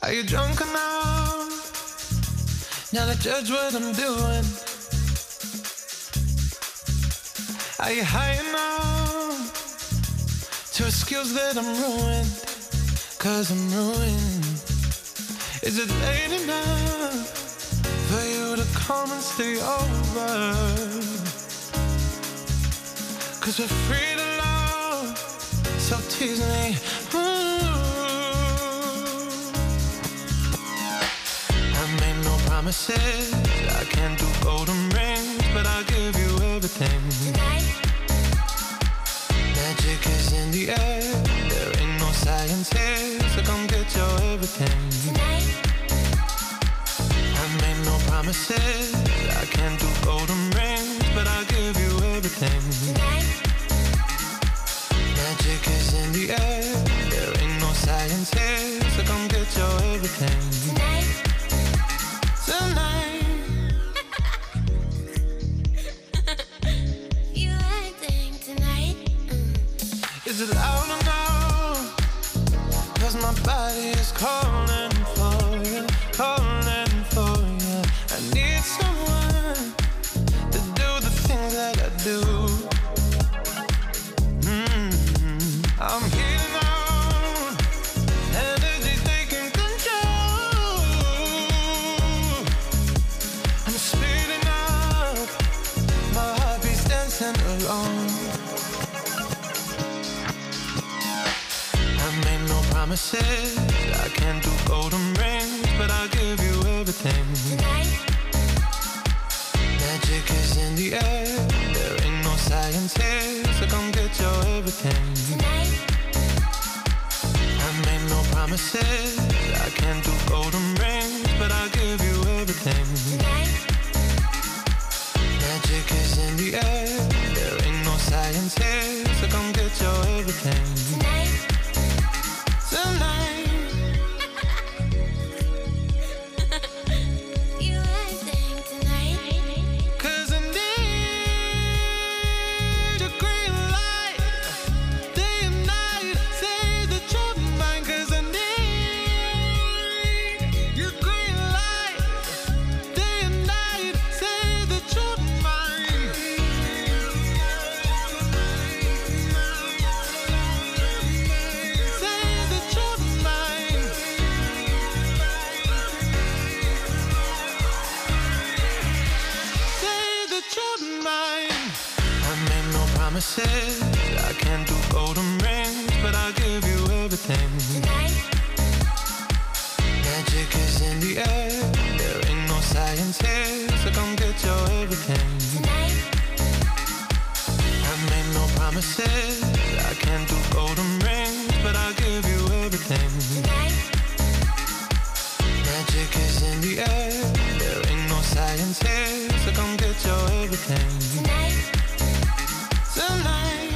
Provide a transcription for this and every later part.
Are you drunk enough now to judge what I'm doing? Are you high enough to excuse that I'm ruined? 'Cause I'm ruined. Is it late enough for you to come and stay over? 'Cause we're free to love, so tease me. I made no promises, I can't do golden rings, but I'll give you everything. Tonight. Magic is in the air, there ain't no science here, so come get your everything. Tonight. I made no promises, I can't do golden rings, but I'll give you everything. Tonight. Magic is in the air, there ain't no science here, so come get your everything. Tonight. Tonight. You acting tonight. Is it loud enough? 'Cause my body is calling for you, calling for you. I need someone to do the things that I do. I'm healing out, energy's taking control. I'm speeding up, my heartbeat's dancing alone. I made no promises, I can't do golden rings, but I'll give you everything. Tonight. Magic is in the air, there ain't no science here, so come get your everything. Tonight. I made no promises, I can't do golden rings, but I'll give you everything. Tonight. Magic is in the air, there ain't no science here, so come get your everything. Tonight. Tonight. You acting tonight. 'Cause I need your green light, day and night, say that you're mine. 'Cause I need your green light, day and night, say that you're mine. Say that you're mine. Say that you're mine. I made no promises, I can't do golden rings, but I'll give you everything. Tonight. Magic is in the air, there ain't no science here, so come get your everything. Tonight. I made no promises, I can't do golden rings, but I'll give you everything. Tonight. Magic is in the air, there ain't no science here, so come get your everything. Tonight. Tonight.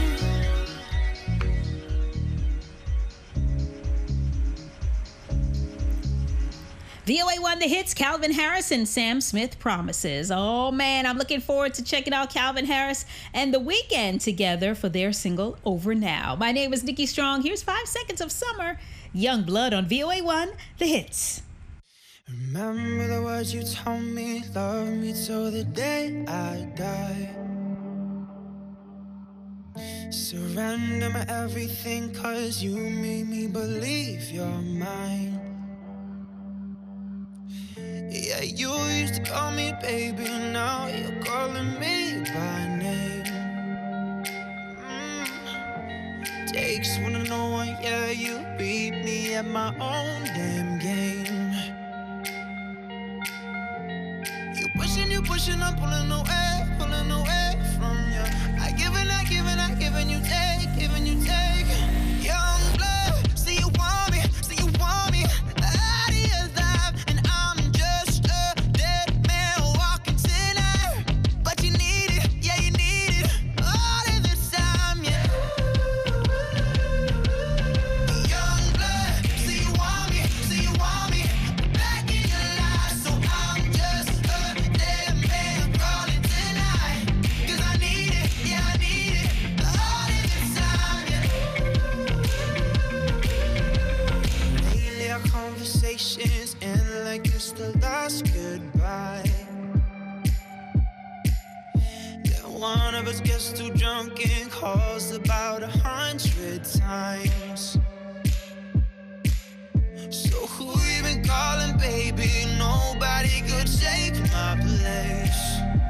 VOA1 The Hits, Calvin Harris and Sam Smith, Promises. Oh man, I'm looking forward to checking out Calvin Harris and The Weeknd together for their single Over Now. My name is Nikki Strong. Here's 5 seconds of summer. Young Blood on VOA1 The Hits. Remember the words you told me, love me till the day I die. Surrender my everything, 'cause you made me believe you're mine. Yeah, you used to call me baby, now you're calling me by name. Takes one to know one, yeah, you beat me at my own damn game. You pushing, I'm pulling away from you. I give and you take, giving you take. Young blood, see you want me, out of your life, and I'm just a dead man walking tonight. But you need it, yeah, you need it, all of this time, yeah. Young blood, see you want me, back in your life, so I'm just a dead man crawling tonight. 'Cause I need it, yeah, I need it, all of this time, yeah. nervous, gets too drunk and calls about 100 times. So who you been calling, baby? Nobody could take my place.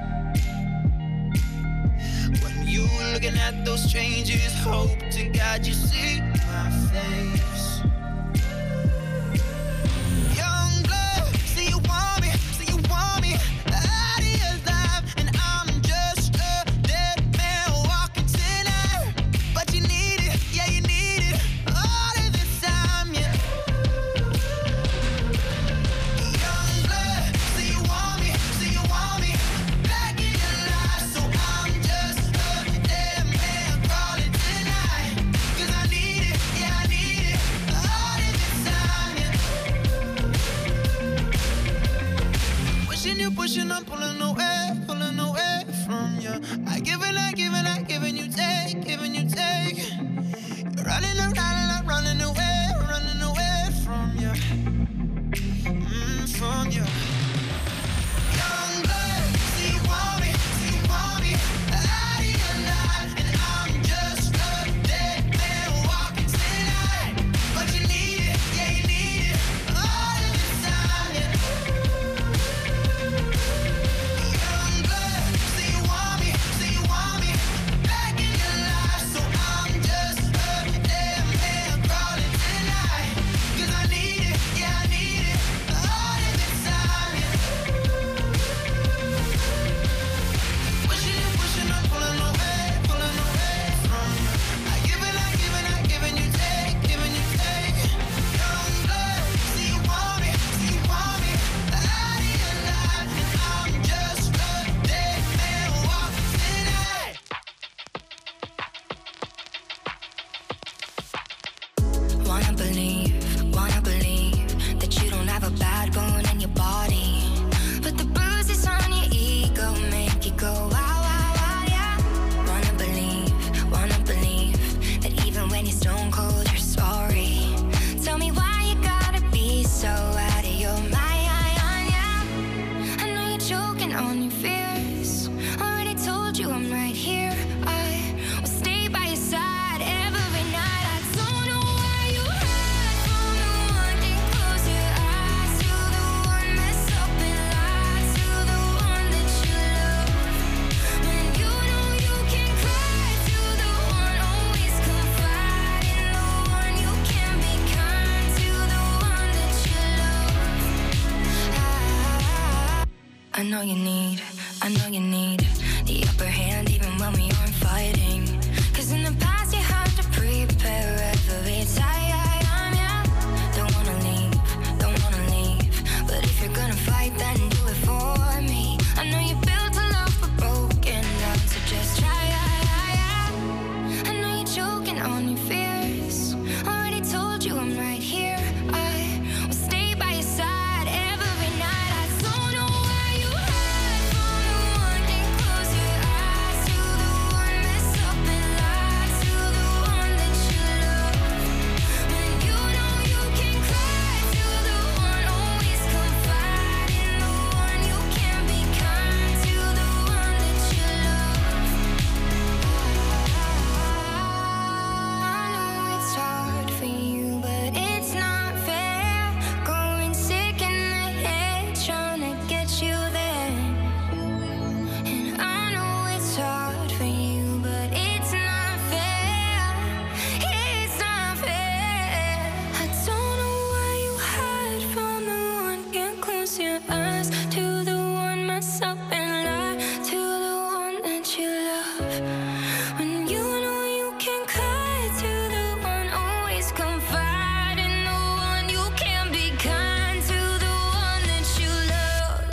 When you looking at those strangers, hope to God you see my face. Young blood, see you want me, out of your life, and I'm just a dead man walking tonight. But you need it, yeah you need it, all of the time, yeah. Young blood, see you want me, back in your life. So I'm just a dead man crawling tonight. 'Cause I need it, yeah I need it, all of the time, yeah. Pushing you, pushing, I'm pulling away from you. I giving you take. You're running around and I'm running away from you. From you. Young blood, see you want me, out of your life, and I'm just a dead man walking tonight. But you need it, yeah you need it, all of the time, yeah. Young blood, see you want me, back in your life. So I'm just a dead man crawling tonight. 'Cause I need it, yeah I need it, all of the time, yeah. Pushing, I'm pulling away from you. I giving you take. Young blood, see you want me, out of your life, and I'm just a dead man walking tonight. Wanna believe that you don't have a bad bone in your body, but the bruises on your ego make you go wow, wow, wow, yeah. Wanna believe that even when you're stone cold, you're sorry. Tell me why you gotta be so out of your mind, yeah. I know you're choking on your fears. Already told you I'm right here. I will stay by your side every night. I don't know why you hide from the one that close your eyes to the one mess up and lie to the one that you love. When you know you can cry to the one, always confide in the one. You can be kind to the one that you love. I know you need the upper hand even when we aren't fighting. 'Cause in the past you had to prepare every time, yeah. Don't wanna leave, but if you're gonna fight then do it for me. I know you built a love but broken up, so just try, yeah. I know you're choking on your fears. Already told you I'm right here. I will stay by your side every night. I don't know why you hide from the one that close your eyes to the one mess up and lie to the one that you love. When you know you can cry to the one, always confide in the one. You can be kind to the one that you love. I know it's hard for you, but it's not fair. Going sick in the head, trying to get you there. And I know it's hard for you, but it's not fair. It's not fair. I don't know why you hide from the one. Can't close your eyes to the one mess up and lie to the one that you love. When you know you can cry to the one, always confide in the one. You can be kind to the one that you love.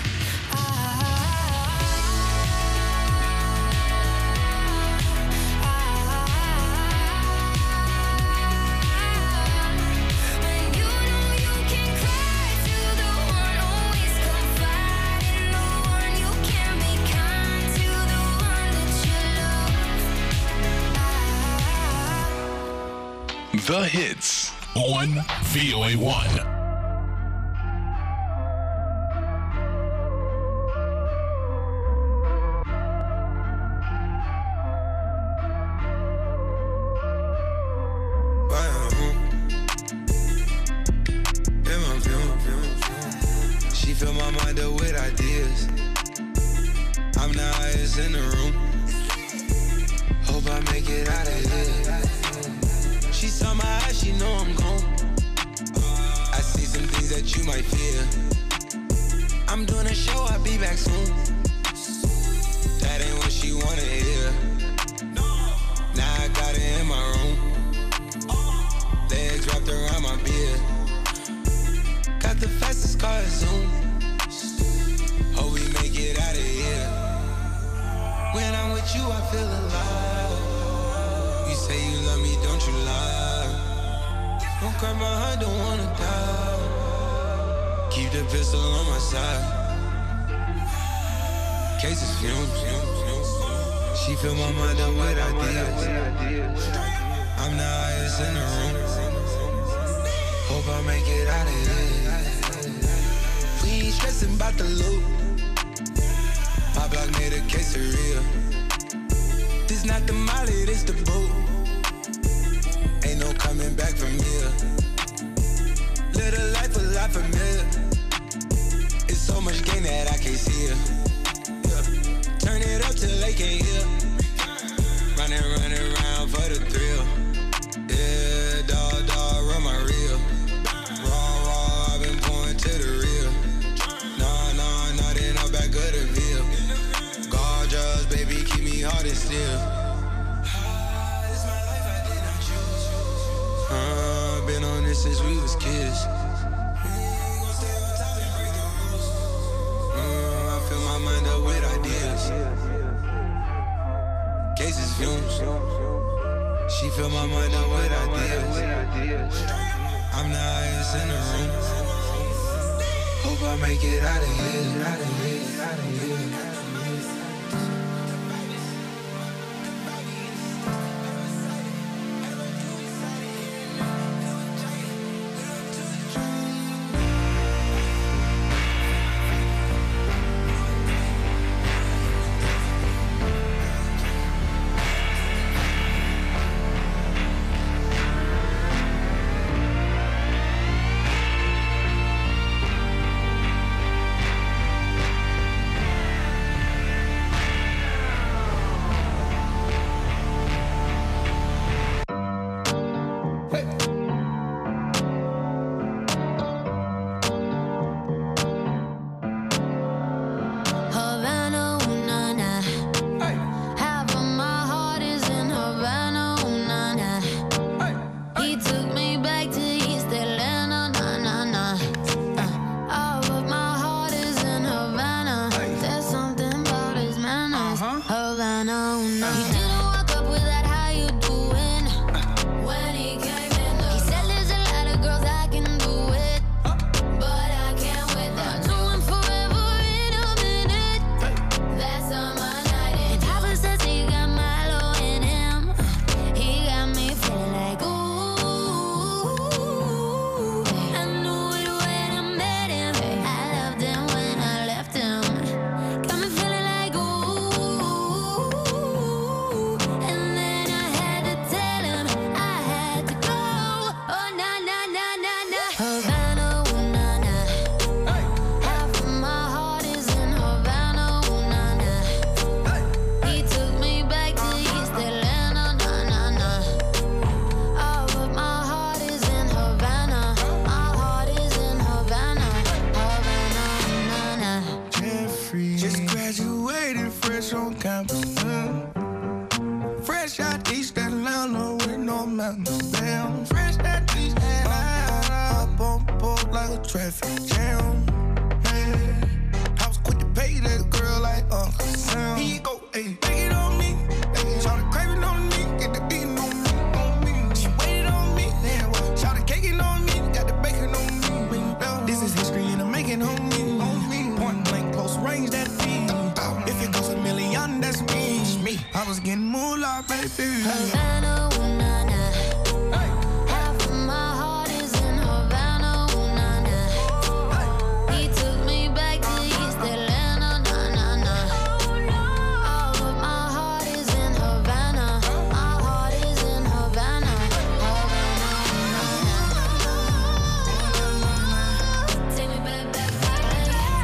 When you know you can cry to the one, always confide in the one. You can be kind to the one that you love. The hits on VOA1. fill my mind up with ideas. I'm the highest in the room. Hope I make it out of here. She saw my eyes, she know I'm gone. I see some things that you might fear. I'm doing a show, I'll be back soon. That ain't what she wanna hear. Now I got it in my room. Legs wrapped around my beard. Got the fastest car, Zoom. Hope we make it out of here. When I'm with you, I feel alive. You say you love me, don't you lie? Don't cry my heart, don't wanna die. Keep the pistol on my side. Cases fumes. She fill my mind up with ideas. I'm the highest in the room. Hope I make it out of here. We ain't stressing about the loot. My block made a quesadilla. This not the molly, this the boot. Ain't no coming back from here. Live a life a lot familiar. It's so much gain that I can't see it. Yeah. Turn it up till they can't hear. Running around for the thrill. Yeah, dog, run my reel. Raw, I've been pouring to the real. Nah, then I'm back of the veil. Gorgeous, baby, keep me hard and still. This my life, I did not choose. Been on this since we was kids. I fill my mind up with ideas. Cases fumes. She fill my mind up with ideas. I'm the highest in the room. Hope I make it out of here. Traffic jam, man. I was quick to pay that girl like Uncle Sam. He go, ayy, take it on me. Ayy, shout the craving on me, get the beating on me, She waited on me, then what? Shout the caking on me, got the bacon on me. This is history and I'm making on me. Point blank, close range, that feed. If it goes $1 million, that's me. I was getting moolah, baby. Havana, ooh, nah, nah. Half of my heart is in Havana, ooh, nah, nah. He took me back to East Atlanta, nah, nah, nah. All of my heart is in Havana. My heart is in Havana. Havana, ooh, nah, nah. Take me back, back, back.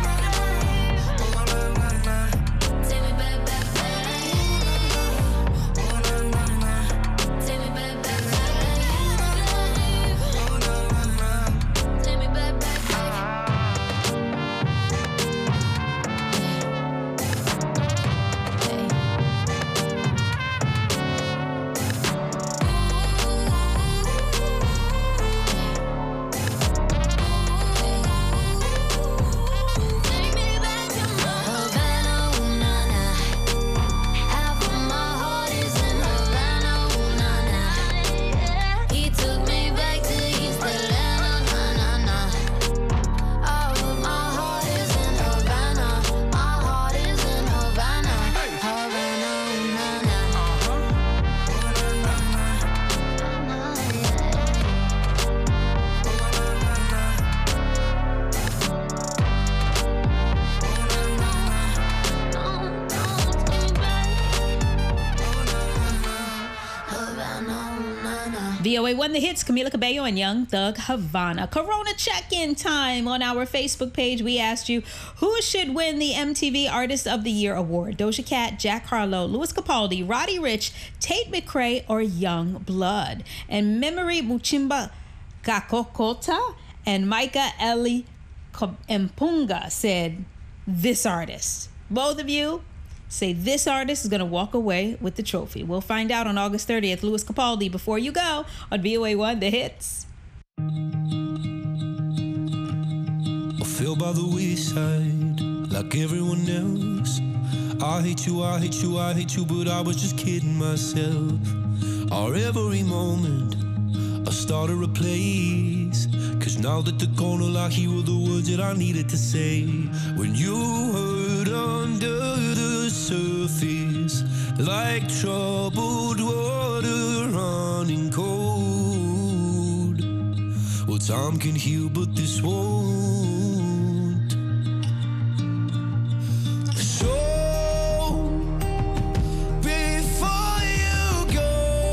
VOA One The Hits, Camila Cabello and Young Thug Havana. Corona check-in time. On our Facebook page, we asked you, who should win the MTV Artist of the Year award? Doja Cat, Jack Harlow, Louis Capaldi, Roddy Ricch, Tate McRae, or Young Blood? And Memory Muchimba Kakokota and Micah Eli Mpunga said, this artist. Both of you say this artist is going to walk away with the trophy. We'll find out on August 30th. Louis Capaldi, Before You Go, on VOA One The Hits. I fell by the wayside like everyone else. I hate you, I hate you, I hate you, but I was just kidding myself. Our every moment I started a place, 'cause now that they're gone, all I hear were the words that I needed to say. When you hurt under the surface, like troubled water running cold. Well, time can heal, but this won't. So before you go,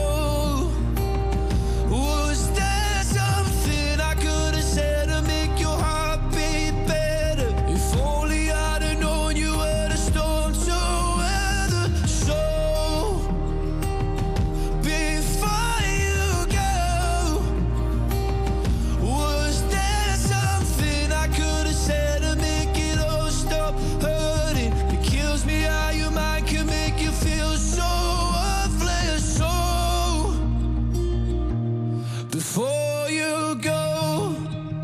was there something I could have said to make your heart beat better? If only I'd have known you were the storm to weather. So before you go, was there something I could have said to make it all stop hurting? It kills me how your mind can make you feel so worthless. So before you go,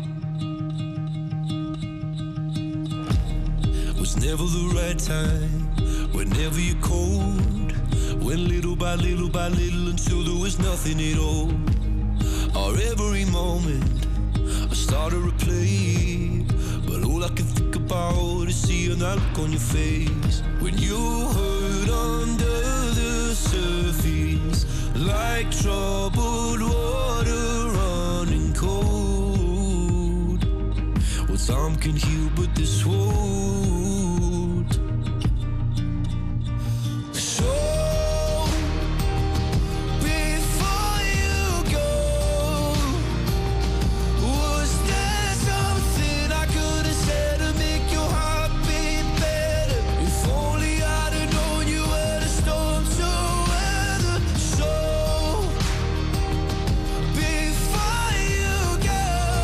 was never the right time, whenever you're cold, went little by little by little until there was nothing at all. Our every moment I started to play, but all I can think about is seeing that look on your face. When you hurt under the surface, like troubled water running cold. Well, time can heal, but this won't. So before you go, was there something I could have said to make your heart beat better? If only I'd have known you were the storm to weather. So before you go,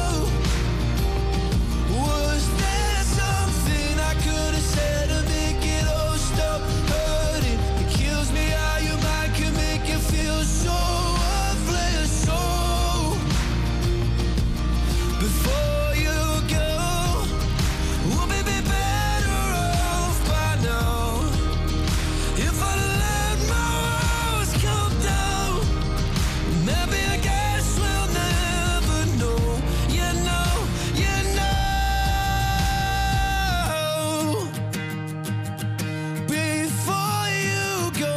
was there something I could have said to make it all stop hurting? It kills me how your mind can make you feel so worthless. So before you go, we'll be better off by now. If I let my walls come down, maybe I guess we'll never know. You know, you know. Before you go,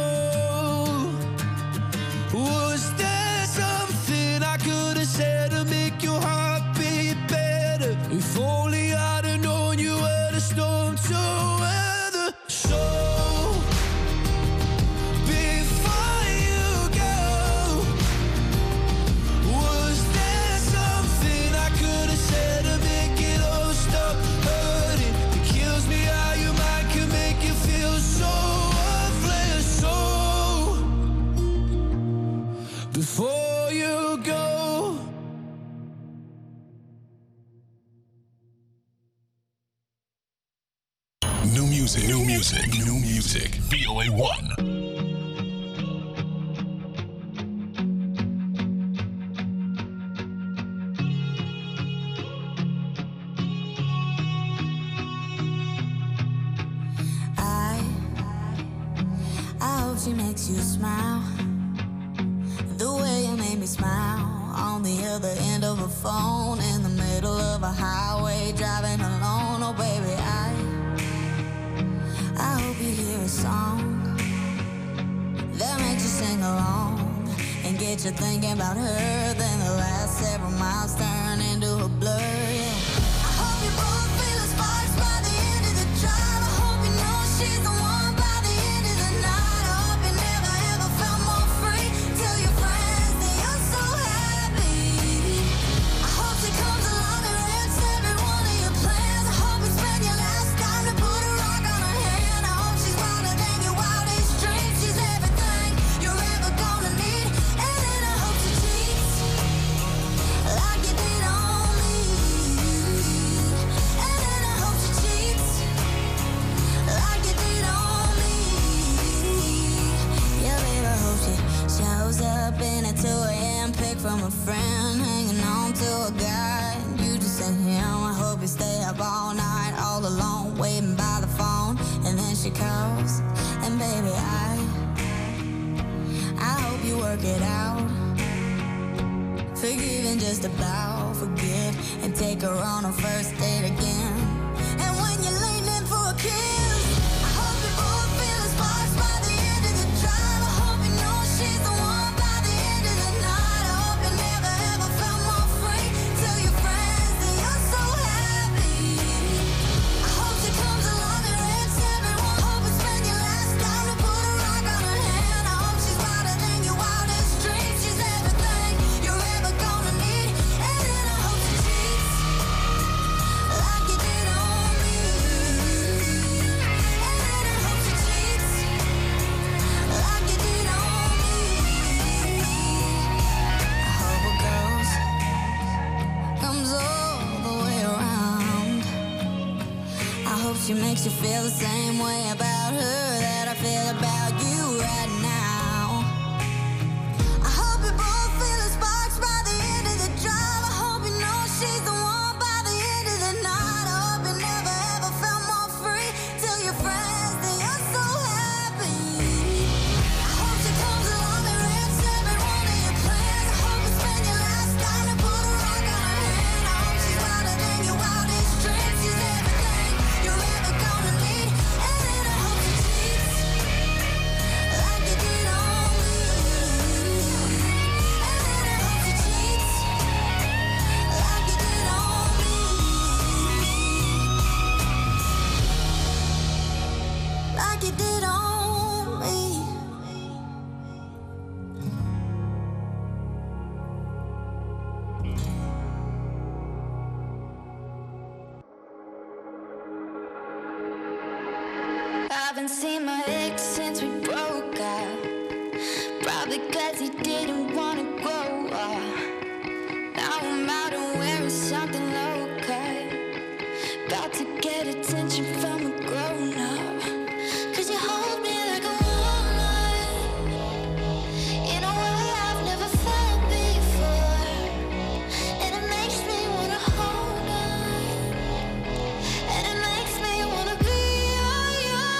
was there something I could have said to make your heart beat better? If only I'd have known you were the storm to weather. So before you go, was there something I could have said to make it all stop hurting? It kills me how your mind can make you feel so worthless. So before you go. New music, new music, new music. VOA One. I hope she makes you smile the way you made me smile on the other end of a phone in the middle of a highway driving alone. Oh baby, I hope you hear a song that makes you sing along and get you thinking about her. Then the last several miles turn into a blur. Yeah. I hope you both feel the sparks by the end of the drive. I hope you know she's the one by the end of the night. I hope you never ever felt more free. Tell your friends that you're so happy. from a friend, hanging on to a guy. You just sent him, I hope you stay up all night, all alone, waiting by the phone. And then she calls, and baby, I hope you work it out. Forgive and just about forget, and take her on a first date again. And when you're leaning for a kiss, I hope you both feel the sparks by the end of the drive. I hope you know she's the one by the end of the night. I hope you never ever felt more free. Tell your friends that you're so happy. I hope she comes along and wrecks everyone. Hope you spend your last time to put a rock on her hand. I hope she's wilder than your wildest dreams. She's everything you're ever gonna need. And then I hope she cheats like you did on me. And then I hope she cheats like you did on me. I hope it comes all the way around. I hope she makes you feel the same way about her that I feel about you right now. I hope you both feel the sparks by the end of the drive. I hope you know she's the one by the end of the night. I hope you never ever felt more free. Tell your friends that you're so happy. I hope she comes along and wrecks every one of your plans. I hope you spend your last time to put a rock on her hand. I hope she's wilder than your wildest dreams. She's everything you're ever gonna need. And then I hope she cheats like you did on me. And then I hope she cheats like you did on me. Like you did on me. I haven't seen my ex since we broke up. Probably cause he didn't wanna grow up. Now I'm out and wearing something low cut. About to get attention from a grown up. Cause you hold me like a woman in a way I've never felt before. And it makes me wanna hold on. And it makes me wanna be all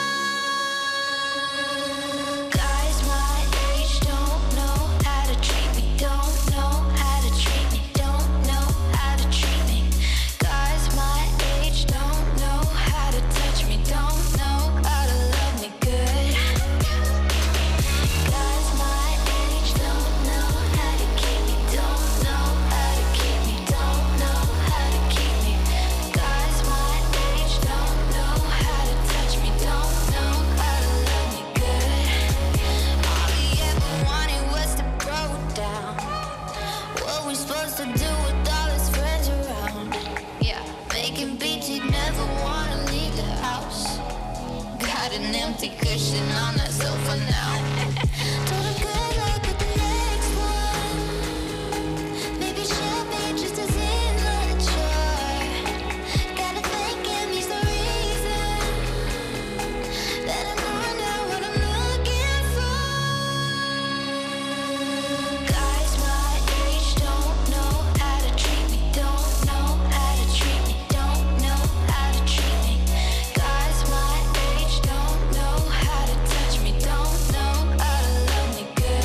yours. Guys my age don't know how to treat me. Don't know how to treat me. Don't know how to treat me. Guys my age don't know how to touch me. Don't know how to love me good. Guys my age don't know how to keep me. Don't know how to keep me. Don't know how to keep me. Guys my age don't know how to touch me. Don't know how to love me good. All he ever wanted was to grow down. What we supposed to do with all his friends around? Yeah, making beats, he'd never wanna leave the house. Got an empty cushion on that sofa now. Told him good luck with the next one. Maybe she'll be just as immature. Gotta thank him, he's the reason that I know now what I'm looking for. Guys my age don't know how to treat me. Don't know how to treat me. Don't know how to treat me. Guys my age don't know how to touch me. Don't know how to love me good.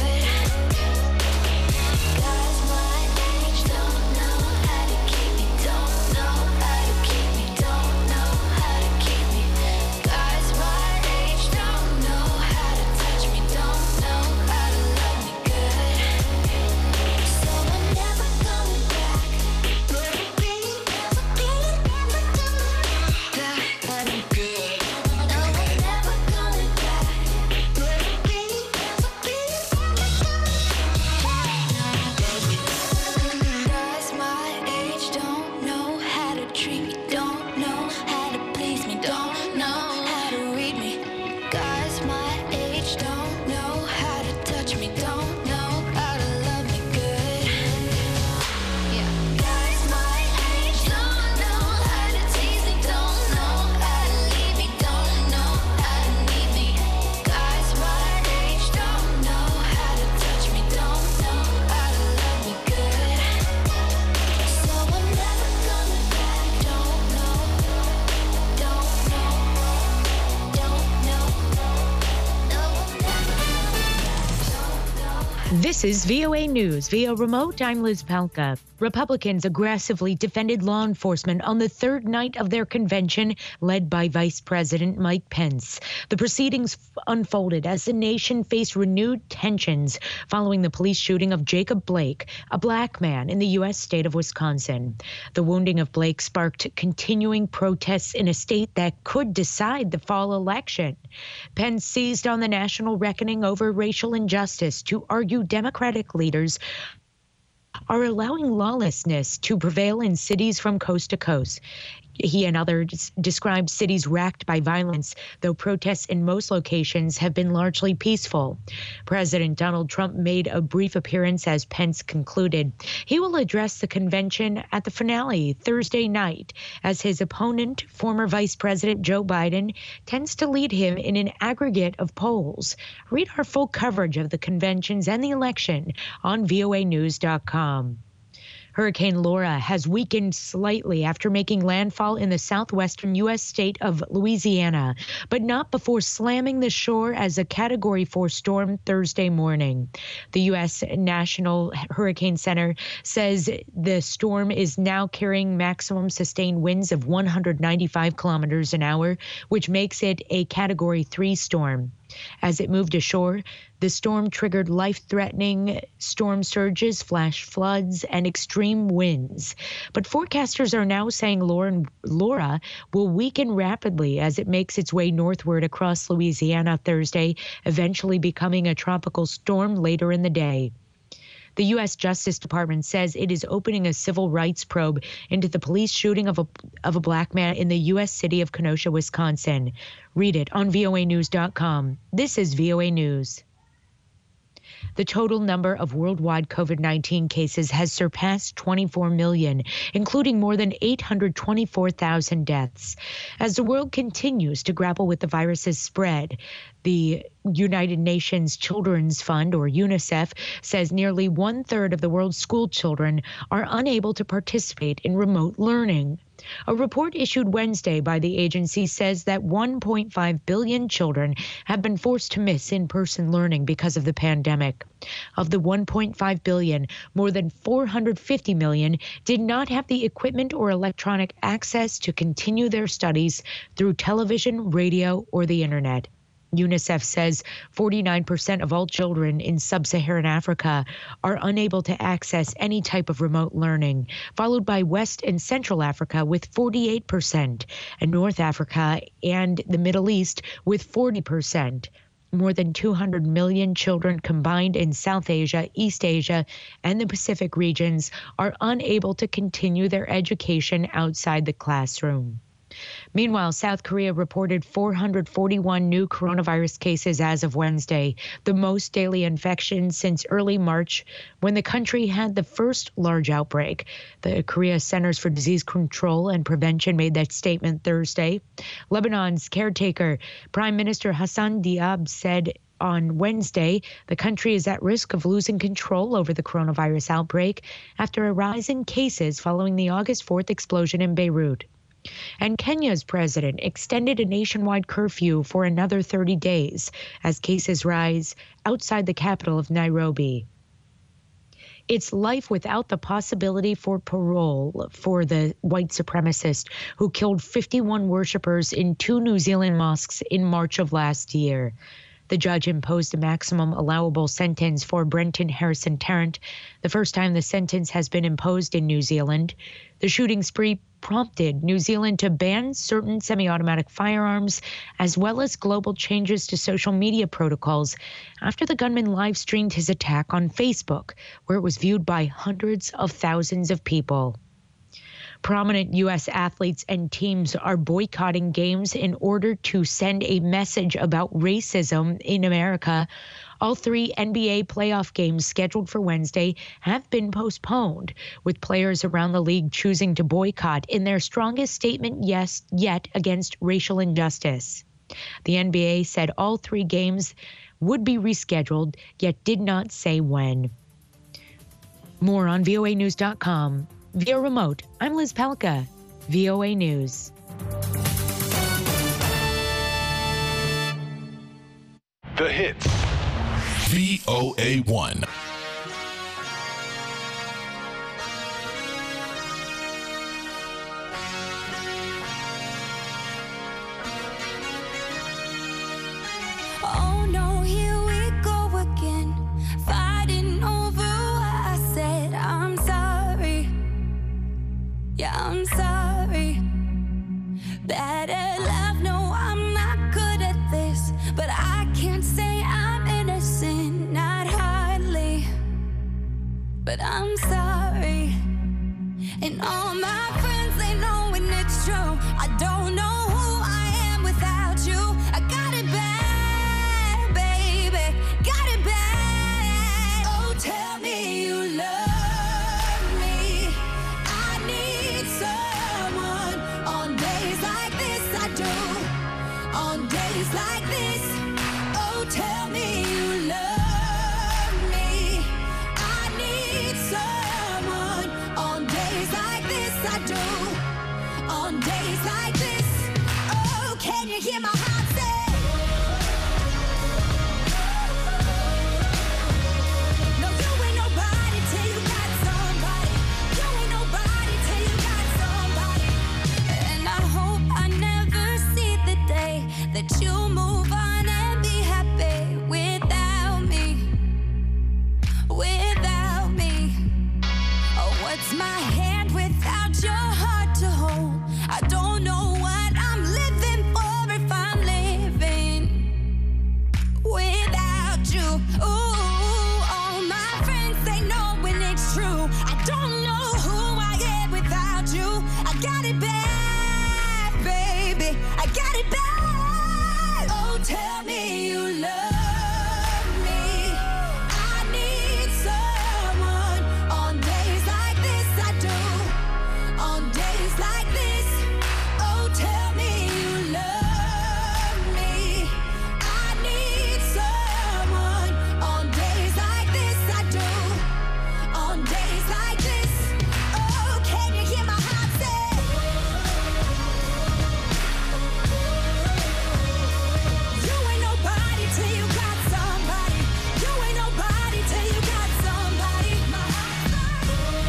This is VOA News. Via remote, I'm Liz Palka. Republicans aggressively defended law enforcement on the third night of their convention, led by Vice President Mike Pence. The proceedings unfolded as the nation faced renewed tensions following the police shooting of Jacob Blake, a black man in the U.S. state of Wisconsin. The wounding of Blake sparked continuing protests in a state that could decide the fall election. Pence seized on the national reckoning over racial injustice to argue Democratic leaders are allowing lawlessness to prevail in cities from coast to coast. He and others described cities racked by violence, though protests in most locations have been largely peaceful. President Donald Trump made a brief appearance as Pence concluded. He will address the convention at the finale Thursday night, as his opponent, former Vice President Joe Biden, tends to lead him in an aggregate of polls. Read our full coverage of the conventions and the election on voanews.com. Hurricane Laura has weakened slightly after making landfall in the southwestern U.S. state of Louisiana, but not before slamming the shore as a Category 4 storm Thursday morning. The U.S. National Hurricane Center says the storm is now carrying maximum sustained winds of 195 kilometers an hour, which makes it a Category 3 storm. As it moved ashore, the storm triggered life-threatening storm surges, flash floods, and extreme winds. But forecasters are now saying Laura will weaken rapidly as it makes its way northward across Louisiana Thursday, eventually becoming a tropical storm later in the day. The U.S. Justice Department says it is opening a civil rights probe into the police shooting of a black man in the U.S. city of Kenosha, Wisconsin. Read it on voanews.com. This is VOA News. The total number of worldwide COVID-19 cases has surpassed 24 million, including more than 824,000 deaths. As the world continues to grapple with the virus's spread, the United Nations Children's Fund, or UNICEF, says nearly 1/3 of the world's school children are unable to participate in remote learning. A report issued Wednesday by the agency says that 1.5 billion children have been forced to miss in-person learning because of the pandemic. Of the 1.5 billion, more than 450 million did not have the equipment or electronic access to continue their studies through television, radio, or the internet. UNICEF says 49% of all children in sub-Saharan Africa are unable to access any type of remote learning, followed by West and Central Africa with 48%, and North Africa and the Middle East with 40%. More than 200 million children combined in South Asia, East Asia, and the Pacific regions are unable to continue their education outside the classroom. Meanwhile, South Korea reported 441 new coronavirus cases as of Wednesday, the most daily infections since early March, when the country had the first large outbreak. The Korea Centers for Disease Control and Prevention made that statement Thursday. Lebanon's caretaker, Prime Minister Hassan Diab, said on Wednesday the country is at risk of losing control over the coronavirus outbreak after a rise in cases following the August 4th explosion in Beirut. And Kenya's president extended a nationwide curfew for another 30 days as cases rise outside the capital of Nairobi. It's life without the possibility for parole for the white supremacist who killed 51 worshippers in 2 New Zealand mosques in March of last year. The judge imposed a maximum allowable sentence for Brenton Harrison Tarrant, the first time the sentence has been imposed in New Zealand. The shooting spree prompted New Zealand to ban certain semi-automatic firearms, as well as global changes to social media protocols after the gunman live-streamed his attack on Facebook, where it was viewed by hundreds of thousands of people. Prominent U.S. athletes and teams are boycotting games in order to send a message about racism in America. All 3 NBA playoff games scheduled for Wednesday have been postponed, with players around the league choosing to boycott in their strongest statement yet against racial injustice. The NBA said all 3 games would be rescheduled, yet did not say when. More on voanews.com. Via remote, I'm Liz Palka, VOA News. The hits. VOA1. Oh no, here we go again, fighting over what I said. I'm sorry, yeah, I'm sorry. Bad at love, no, I'm not good at this, but I can't say I'm innocent, not hardly. But I'm sorry, and all my friends, they know when it's true. I don't know who I am without you. I got it bad, baby, got it bad. Oh, tell me you love me. I need someone on days like this. I do, on days like this. Oh, tell me you love me. I need someone on days like this. I do, on days like this. Oh, can you hear my heart say? No, you ain't nobody till you got somebody. You ain't nobody till you got somebody. And I hope I never see the day that you move on and be happy without me. Without me. Oh, what's my hand without your heart to hold? I don't know what I'm living for if I'm living without you. Ooh, all my friends, they know when it's true. I don't know who I am without you. I got it bad, baby, I got it bad. Oh, tell me you love me. I need someone on days like this. I do, on days like this. Oh, tell me you love me. I need someone on days like this. I do, on days like this. Oh, can you hear my heart say? You ain't nobody till you got somebody. You ain't nobody till you got somebody. My heart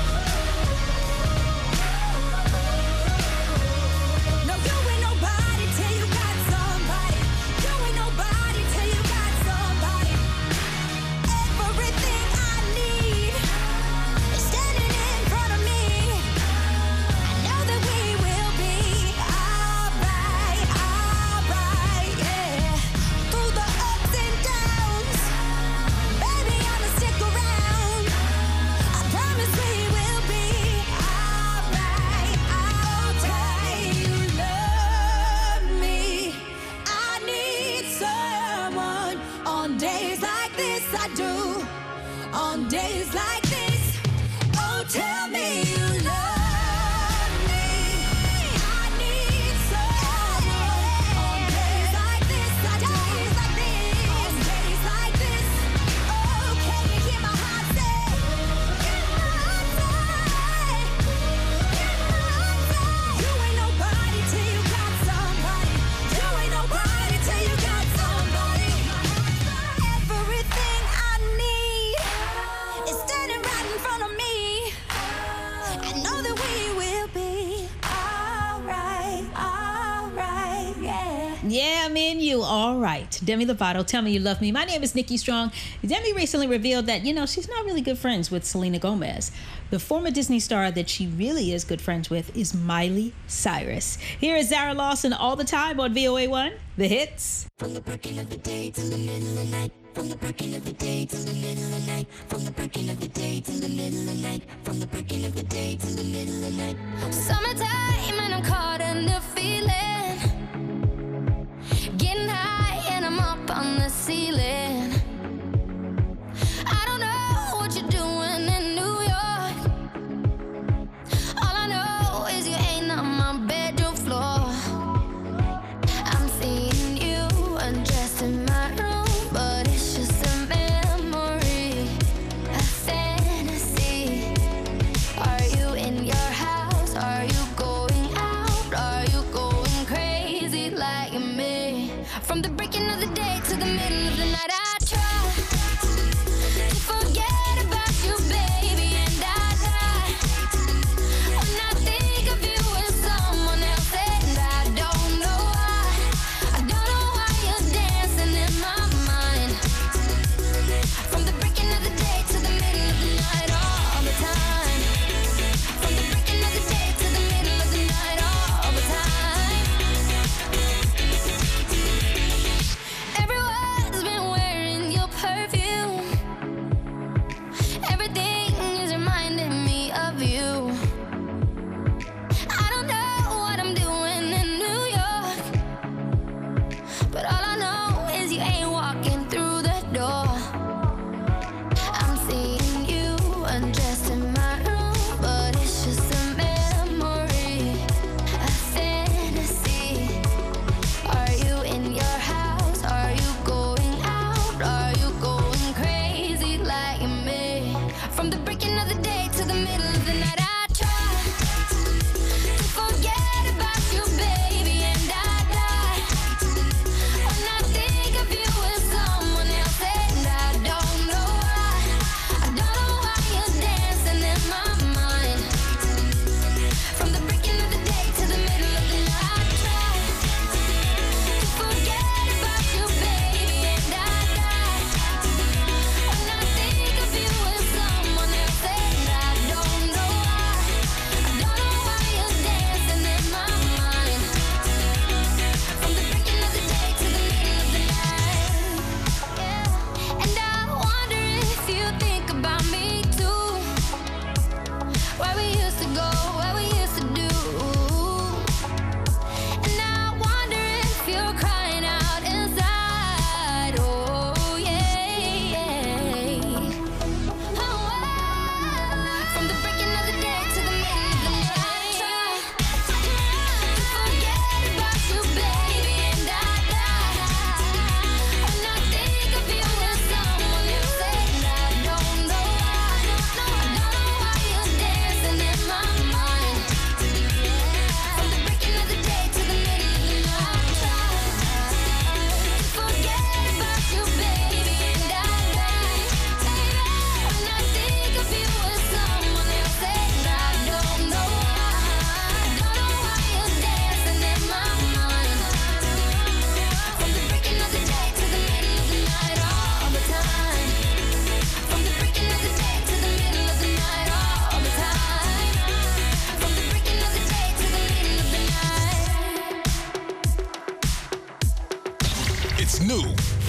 No, you ain't nobody till you got somebody. You ain't nobody till you got somebody. Everything I need is standing in front of me. I know that we will be alright, yeah. Through the ups and downs, baby, I'ma stick around. I promise we will be alright. I'll tell you love me. I need someone on days like this. I do, on days like this. Oh, tell me you love me. I need someone on days like this. I do, on days like this. Oh, can you hear my heart say? You ain't nobody till you got somebody. You ain't nobody till you got somebody. Everything I need is standing right in front of me. I know that we will be alright, yeah. Yeah, me and you, all right. Demi Lovato, Tell Me You Love Me. My name is Nikki Strong. Demi recently revealed that, she's not really good friends with Selena Gomez. The former Disney star that she really is good friends with is Miley Cyrus. Here is Zara Lawson all the time on VOA1, The Hits. From the breaking of the day to the middle of the night. From the breaking of the day to the middle of the night. From the breaking of the day to the middle of the night. From the breaking of the day to the middle of the night. Summertime and I'm caught in the feeling. Getting high and I'm up on the ceiling. I don't know what you're doing in New York. All I know is you ain't on my bedroom floor. I'm seeing you undressed in my room, but it's just a memory, a fantasy. Are you in your house? Are you going out? Are you going crazy?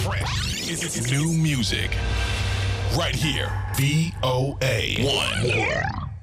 It's new music. Right here. VOA1.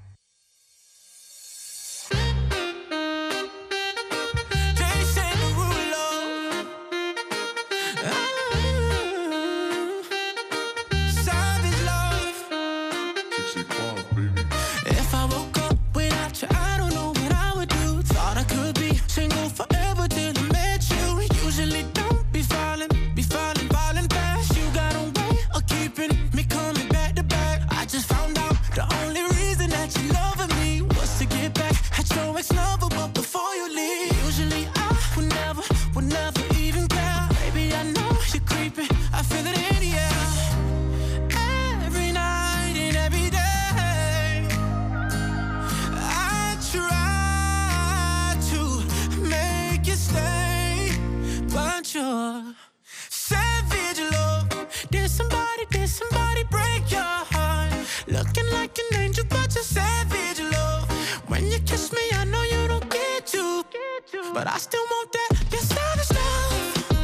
But I still want that, your savage love.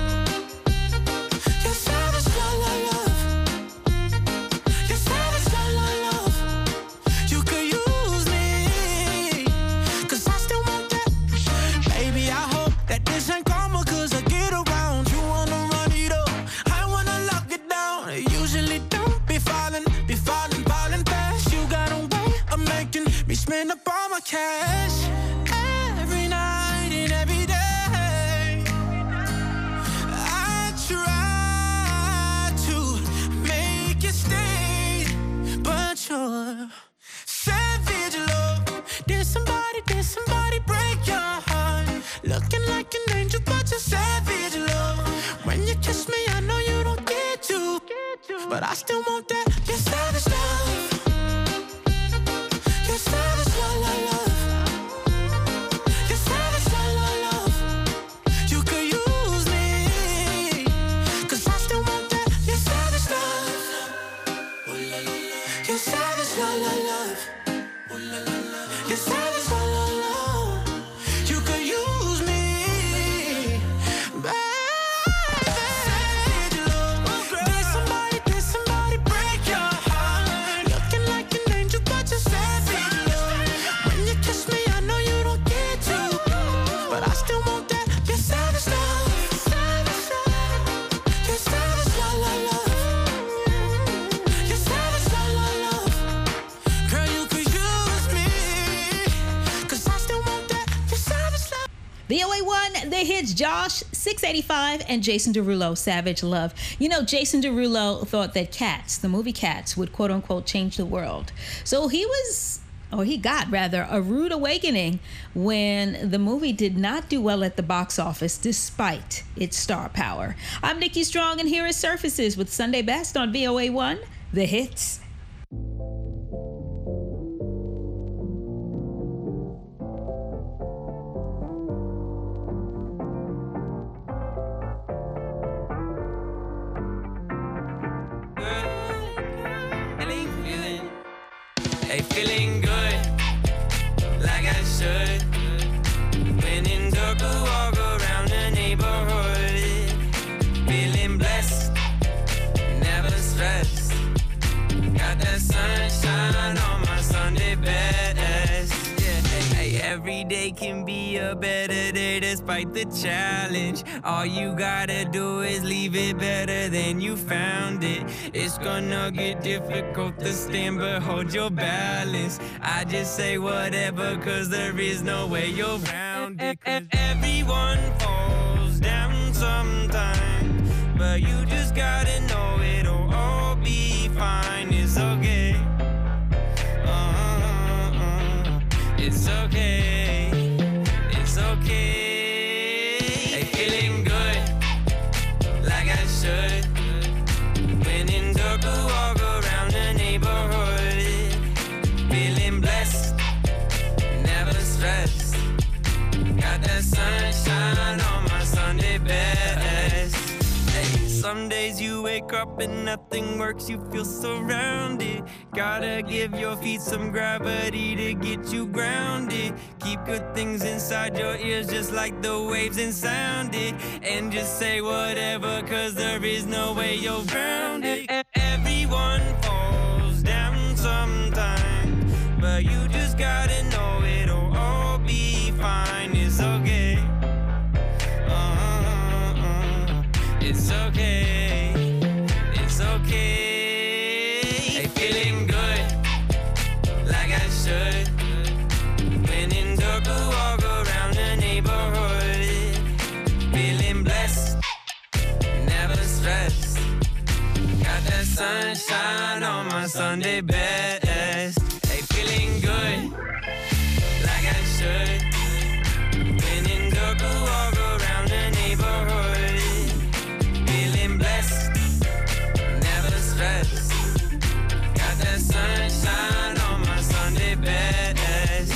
Your savage love, love. Your savage love, love. You could use me, 'cause I still want that. Baby, I hope that this ain't karma, 'cause I get around. You wanna run it up, I wanna lock it down. I usually don't be falling fast. You got a way of making me spend up all my cash. Every night and every day, I try to make you stay, but you're savage love. Did somebody break your heart? Looking like an angel, but you're savage love. When you kiss me, I know you don't get to, but I still want that, your savage love. Your savage love, love, love. VOA1, the hits Josh 685 and Jason Derulo, Savage Love. You know, Jason Derulo thought that Cats, the movie Cats, would quote unquote change the world. So he got a rude awakening when the movie did not do well at the box office despite its star power. I'm Nikki Strong, and here is Surfaces with Sunday Best on VOA1, the hits. Hey, feeling good, like I should. When in dark, walk around the neighborhood. Feeling blessed, never stressed. Got that sunshine on my Sunday best. Yeah, hey, every day can be a better day despite the challenge. All you gotta do is leave it better than you found it. It's gonna get difficult to stand, but hold your balance. I just say whatever, 'cause there is no way you're around it. 'Cause everyone falls down sometime, but you just gotta know it'll all be fine. It's okay. It's okay. It's okay. Hey, feeling good, like I should. When in dark, walk around the neighborhood. Feeling blessed, never stressed. Got that sunshine on my Sunday best. Hey, someday days you wake up and nothing works, you feel surrounded. Gotta give your feet some gravity to get you grounded. Keep good things inside your ears just like the waves and sound it. And just say whatever, cause there is no way you're grounded. Everyone falls down sometime, but you just gotta know it'll all be fine. It's okay. It's okay. It's okay. Hey, feeling good, like I should. When in dark, walk around the neighborhood. Feeling blessed, never stressed. Got that sunshine on my Sunday best. Hey, feeling good, like I should. When in dark, walk around the neighborhood. Feeling blessed, never stressed. Got that sunshine on my Sunday best.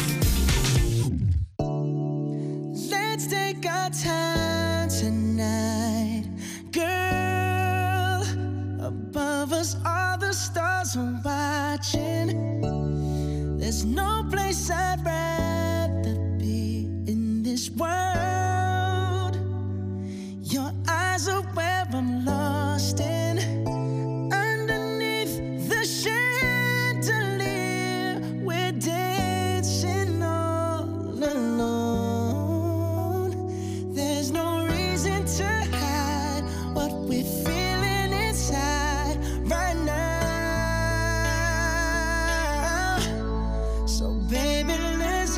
Let's take our time tonight, girl. Above us, all the stars are watching. There's no place I'd rather be in this world. Your eyes are where I'm lost in. Underneath the chandelier, we're dancing all alone. There's no reason to hide what we're feeling inside right now. So baby, let's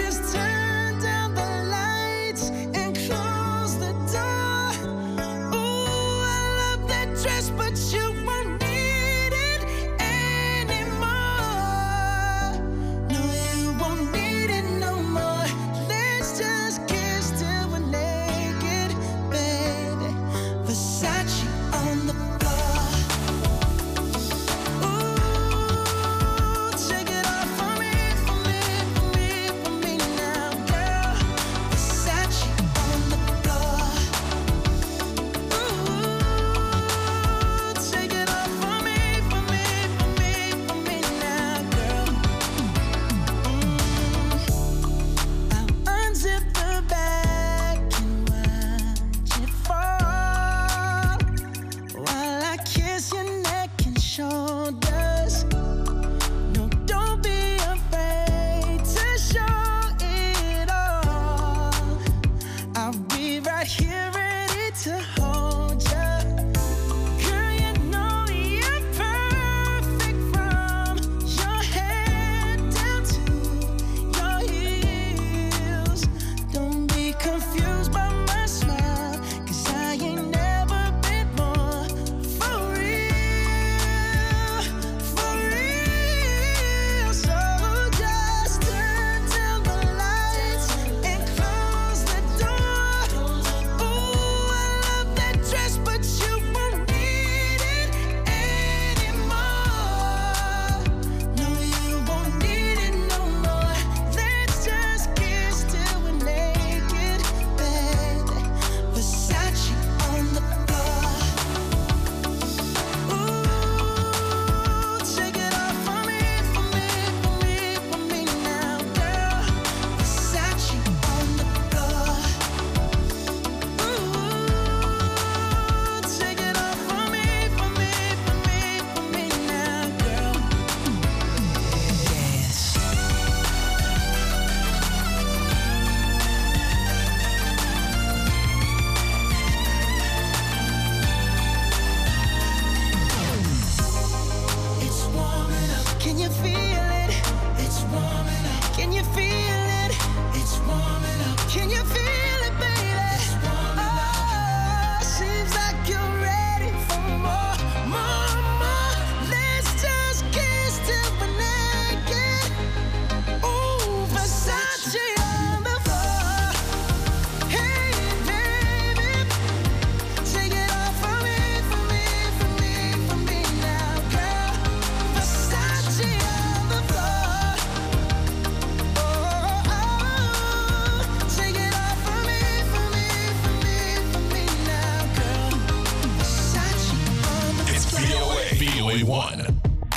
VOA1.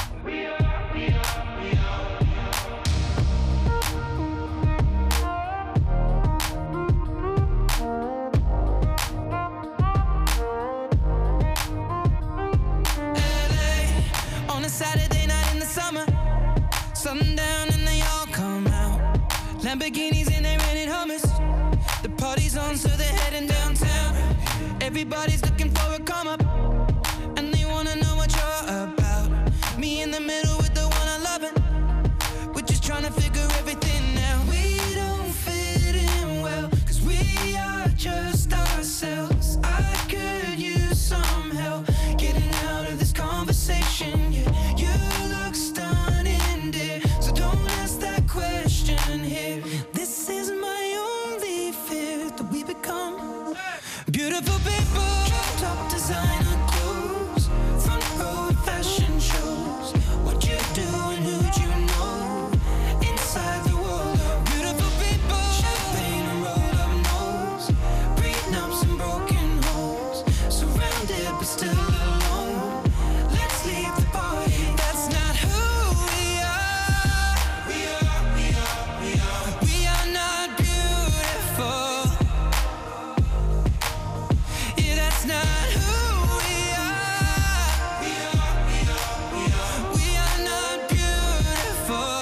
Saturday night in the summer, sundown and they all come out. Lamborghinis and they rented Hummers. The party's on, so they're heading downtown. Everybody's looking for a come up, and they wanna know what you're about. Me in the middle with the one I love, and we're just trying to figure everything out. We don't fit in well, 'cause we are just ourselves. I could use some help getting out of this conversation. Yeah. You look stunning, dear, so don't ask that question here. This is my only fear, that we become beautiful people. Top designer clothes, front row fashion shows. What you do and who'd you know? Inside the world of beautiful people. Champagne and rolled up nose, prenups and broken homes. Surrounded but still alone. Let's leave the party. That's not who we are. We are not beautiful. Yeah, that's not who we are. We are not beautiful.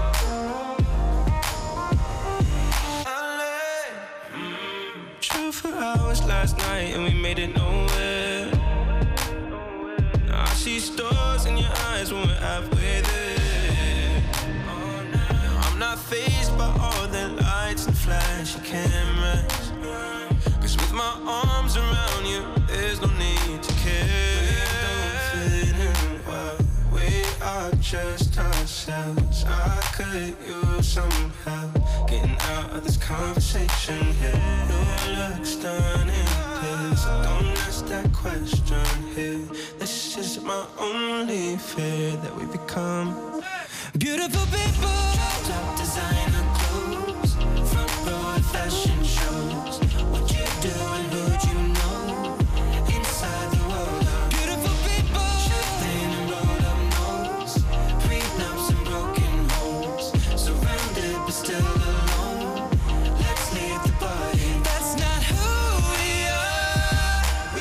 Drove for hours last night and we made it nowhere. Now I see stars in your eyes when we're halfway there. Now I'm not fazed by all the lights and flashy cameras, 'cause with my arms around you, there's no need to care. We don't fit in well, we are just ourselves. I could use some help getting out of this conversation here. You look stunning, please, so don't ask that question here. This is my only fear, that we become beautiful people. Top designer clothes, front row fashion shows. What you do and who'd you know? Inside the world of beautiful people. Champagne and rolled up nose, prenups and broken homes. Surrounded but still alone. Let's leave the party. That's not who we are.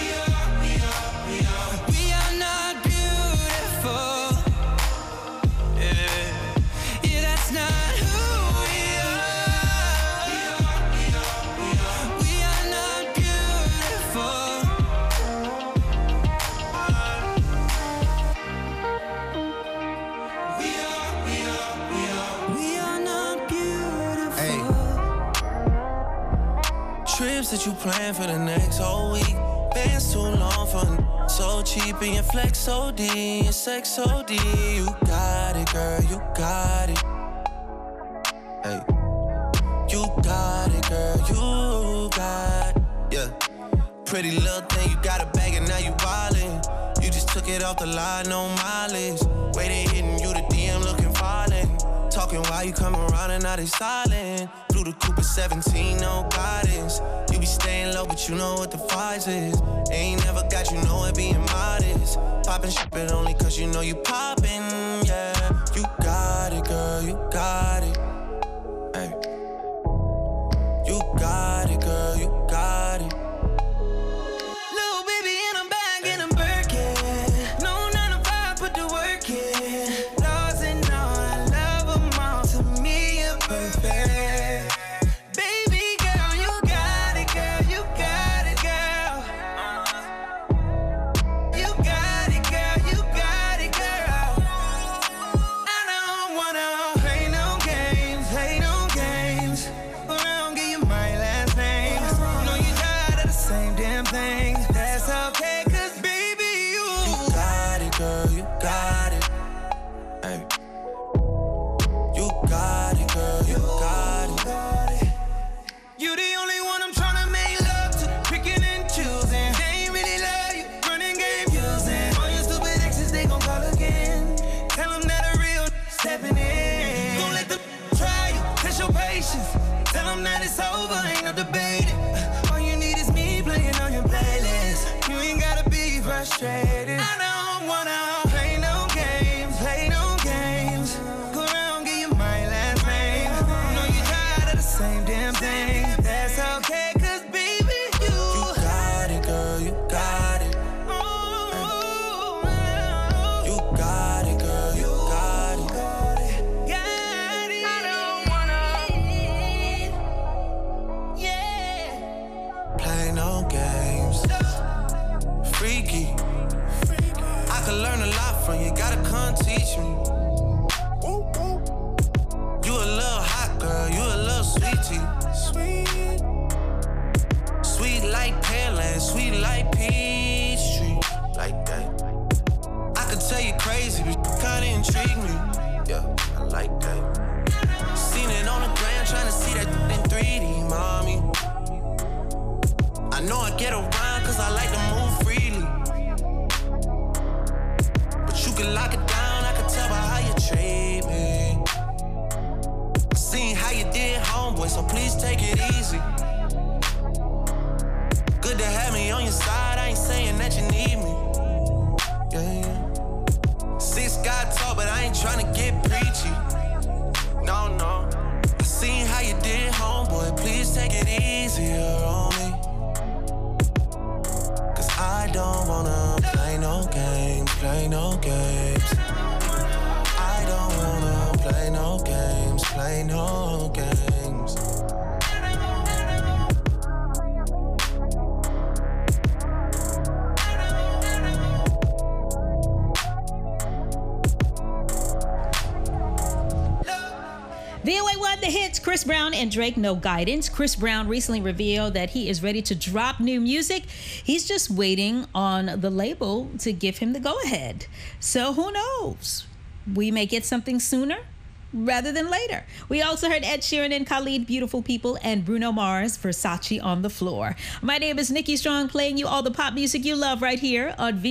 We are not beautiful. Yeah, that's not who we are. We are not beautiful. We are not beautiful. Hey. Trips that you plan for the next whole week. Bands too long for so cheap and your flex OD, your sex OD. You got it, girl, you got it. Hey, you got it, girl, you got it. Yeah, pretty little thing, you got a bag and now you wildin'. You just took it off the line, no mileage. Waiting, hitting you the DM, looking violent. Talking while you come around and now they silent. Blew the Cooper 17, no guidance. You be staying low, but you know what the price is. Ain't never got you know it being modest. Poppin' shit, but only 'cause you know you poppin', yeah. You got it, girl, you got it. Hey. You got it, girl, you got it. Little baby and I'm back and I'm Birkin. No 9 to 5, put the work in. Laws and all, I love them all. To me, you're perfect. Baby girl, you got it, girl. You got it, girl. You got it, girl. You got it, girl. I don't wanna play no games, play no games. Around, give you my last name. Know you tired of the same damn thing. That's okay, 'cause baby, You got it, girl, you got it. Hey. You got it, girl, you got it. you the only one I'm tryna make love to. Picking and choosing. They ain't really love you. Running game using. All your stupid exes, they gon' call again. Tell them that a real stepping in. Don't let them try you. Test your patience. Tell them that it's over. Ain't no debating. All you need is me playing on your playlist. You ain't gotta be frustrated. I don't wanna a lot from you, gotta come teach me. You a little hot girl, you a little sweetie. Sweet like Pearland, sweet like Peachtree. Like that. I could tell you crazy, but kinda intrigue me. Yeah, I like that. Seen it on the gram, tryna see that in 3D, mommy. I know I get around cause I like to move freely. But you can lock it down, I can tell by how you treat me. Seen how you did, homeboy, so please take it easy. Good to have me on your side, I ain't saying that you need me. Yeah. 6 got tall, but I ain't tryna get preachy. No, no. I seen how you did, homeboy, please take it easier on me. Cause I don't wanna play no games, play no games. I don't wanna play no games, play no games. VOA1 The Hits, Chris Brown and Drake, No Guidance. Chris Brown recently revealed that he is ready to drop new music. He's just waiting on the label to give him the go-ahead. So who knows? We may get something sooner rather than later. We also heard Ed Sheeran and Khalid, Beautiful People, and Bruno Mars, Versace on the Floor. My name is Nikki Strong, playing you all the pop music you love right here on